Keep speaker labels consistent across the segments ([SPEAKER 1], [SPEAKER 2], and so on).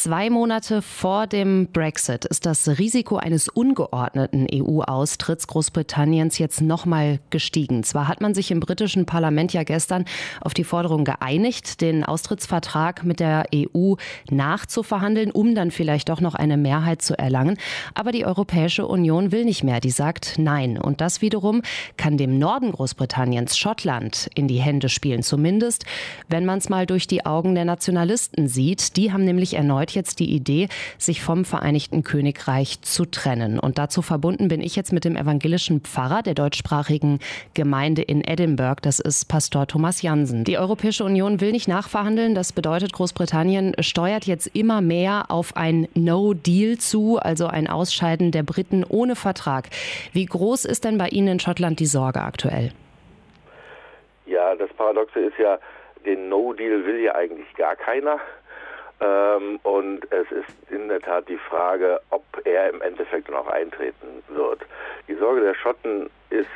[SPEAKER 1] 2 Monate vor dem Brexit ist das Risiko eines ungeordneten EU-Austritts Großbritanniens jetzt nochmal gestiegen. Zwar hat man sich im britischen Parlament ja gestern auf die Forderung geeinigt, den Austrittsvertrag mit der EU nachzuverhandeln, um dann vielleicht doch noch eine Mehrheit zu erlangen. Aber die Europäische Union will nicht mehr. Die sagt nein. Und das wiederum kann dem Norden Großbritanniens, Schottland, in die Hände spielen. Zumindest, wenn man es mal durch die Augen der Nationalisten sieht. Die haben nämlich erneut jetzt die Idee, sich vom Vereinigten Königreich zu trennen. Und dazu verbunden bin ich jetzt mit dem evangelischen Pfarrer der deutschsprachigen Gemeinde in Edinburgh. Das ist Pastor Thomas Jansen. Die Europäische Union will nicht nachverhandeln. Das bedeutet, Großbritannien steuert jetzt immer mehr auf ein No-Deal zu, also ein Ausscheiden der Briten ohne Vertrag. Wie groß ist denn bei Ihnen in Schottland die Sorge aktuell?
[SPEAKER 2] Ja, das Paradoxe ist ja, den No-Deal will ja eigentlich gar keiner. Und es ist in der Tat die Frage, ob er im Endeffekt dann auch eintreten wird. Die Sorge der Schotten ist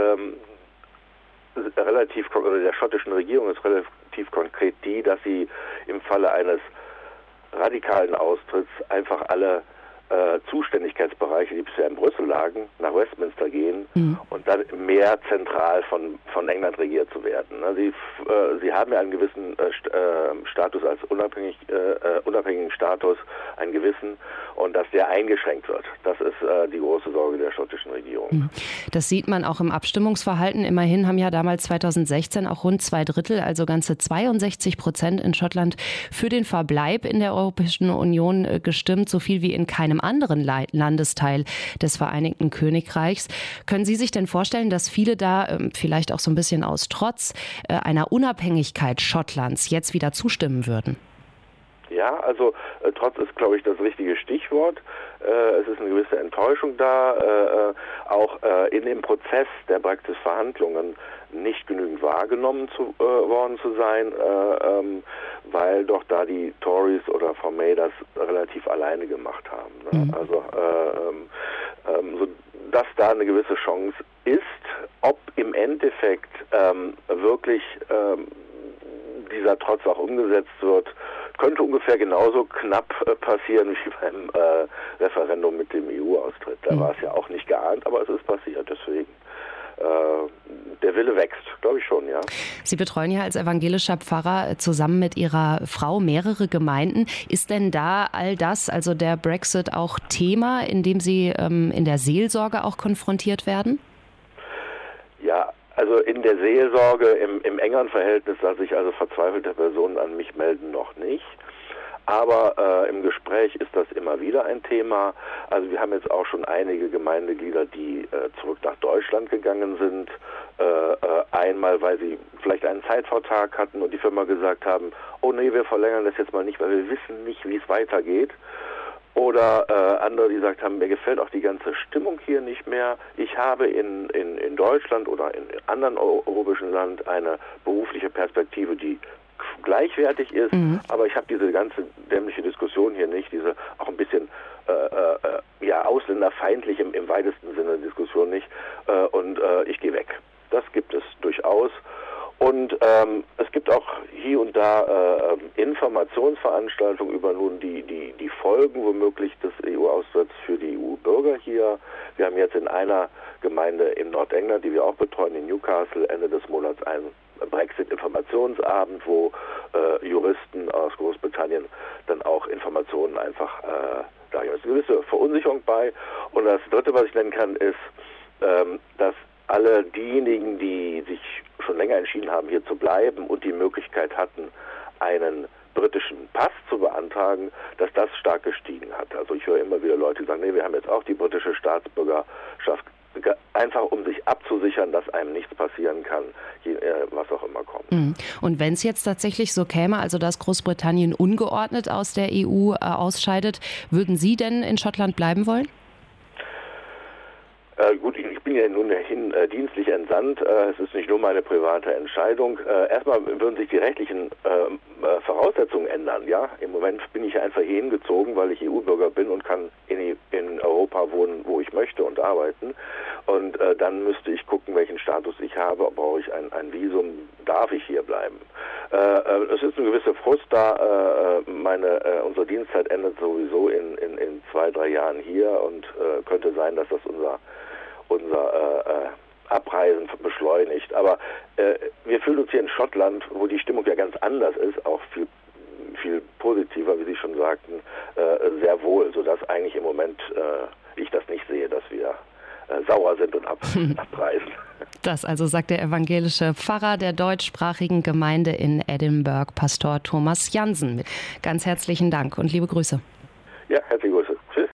[SPEAKER 2] oder der schottischen Regierung ist relativ konkret die, dass sie im Falle eines radikalen Austritts einfach alle Zuständigkeitsbereiche, die bisher in Brüssel lagen, nach Westminster gehen und dann mehr zentral von England regiert zu werden. Sie haben ja einen gewissen Status als unabhängigen Status, einen gewissen, und dass der eingeschränkt wird. Das ist die große Sorge der schottischen Regierung.
[SPEAKER 1] Das sieht man auch im Abstimmungsverhalten. Immerhin haben ja damals 2016 auch rund 2/3, also ganze 62% in Schottland für den Verbleib in der Europäischen Union gestimmt, so viel wie in keinem anderen Landesteil des Vereinigten Königreichs. Können Sie sich denn vorstellen, dass viele da vielleicht auch so ein bisschen aus Trotz einer Unabhängigkeit Schottlands jetzt wieder zustimmen würden?
[SPEAKER 2] Ja, also Trotz ist, glaube ich, das richtige Stichwort. Es ist eine gewisse Enttäuschung da, auch in dem Prozess der Brexit-Verhandlungen nicht genügend wahrgenommen worden zu sein, weil doch da die Tories oder Frau May das relativ alleine gemacht haben. Ne? Also, so, dass da eine gewisse Chance ist, ob im Endeffekt wirklich dieser Trotz auch umgesetzt wird, könnte ungefähr genauso knapp passieren wie beim Referendum mit dem EU-Austritt. Da war es ja auch nicht geahnt, aber es ist passiert. Deswegen der Wille wächst, glaube ich schon, ja.
[SPEAKER 1] Sie betreuen ja als evangelischer Pfarrer zusammen mit Ihrer Frau mehrere Gemeinden. Ist denn da all das, also der Brexit, auch Thema, in dem Sie in der Seelsorge auch konfrontiert werden?
[SPEAKER 2] Ja, also in der Seelsorge, im engeren Verhältnis, dass sich also verzweifelte Personen an mich melden, noch nicht. Aber im Gespräch ist das immer wieder ein Thema. Also wir haben jetzt auch schon einige Gemeindeglieder, die zurück nach Deutschland gegangen sind. Einmal, weil sie vielleicht einen Zeitvortrag hatten und die Firma gesagt haben, oh nee, wir verlängern das jetzt mal nicht, weil wir wissen nicht, wie es weitergeht. Oder andere, die gesagt haben, mir gefällt auch die ganze Stimmung hier nicht mehr. Ich habe in Deutschland oder in anderen europäischen Land eine berufliche Perspektive, die gleichwertig ist, aber ich habe diese ganze dämliche Diskussion hier nicht, diese auch ein bisschen ausländerfeindlich im weitesten Sinne Diskussion nicht, und ich gehe weg. Das gibt es durchaus. Und es gibt auch hier und da Informationsveranstaltungen über nun die Folgen womöglich des EU-Austritts für die EU-Bürger hier. Wir haben jetzt in einer Gemeinde in Nordengland, die wir auch betreuen, in Newcastle, Ende des Monats einen Brexit-Informationsabend, wo Juristen aus Großbritannien dann auch Informationen einfach da ist eine gewisse Verunsicherung bei. Und das Dritte, was ich nennen kann, ist, dass alle diejenigen, die sich schon länger entschieden haben, hier zu bleiben und die Möglichkeit hatten, einen britischen Pass zu beantragen, dass das stark gestiegen hat. Also ich höre immer wieder Leute, die sagen, nee, wir haben jetzt auch die britische Staatsbürgerschaft, einfach um sich abzusichern, dass einem nichts passieren kann, was auch immer kommt.
[SPEAKER 1] Und wenn es jetzt tatsächlich so käme, also dass Großbritannien ungeordnet aus der EU ausscheidet, würden Sie denn in Schottland bleiben wollen?
[SPEAKER 2] Gut, ich bin ja nun dienstlich entsandt. Es ist nicht nur meine private Entscheidung. Erstmal würden sich die rechtlichen Voraussetzungen ändern. Ja, im Moment bin ich einfach hier hingezogen, weil ich EU-Bürger bin und kann in in Europa wohnen, wo ich möchte und arbeiten. Und dann müsste ich gucken, welchen Status ich habe. Brauche ich ein Visum? Darf ich hier bleiben? Es ist eine gewisse Frust da. Unsere Dienstzeit endet sowieso in 2-3 Jahren hier und könnte sein, dass das unser Abreisen beschleunigt. Aber wir fühlen uns hier in Schottland, wo die Stimmung ja ganz anders ist, auch viel positiver, wie Sie schon sagten, sehr wohl, sodass eigentlich im Moment ich das nicht sehe, dass wir sauer sind und abreisen.
[SPEAKER 1] Das also sagt der evangelische Pfarrer der deutschsprachigen Gemeinde in Edinburgh, Pastor Thomas Jansen. Ganz herzlichen Dank und liebe Grüße.
[SPEAKER 2] Ja, herzliche Grüße. Tschüss.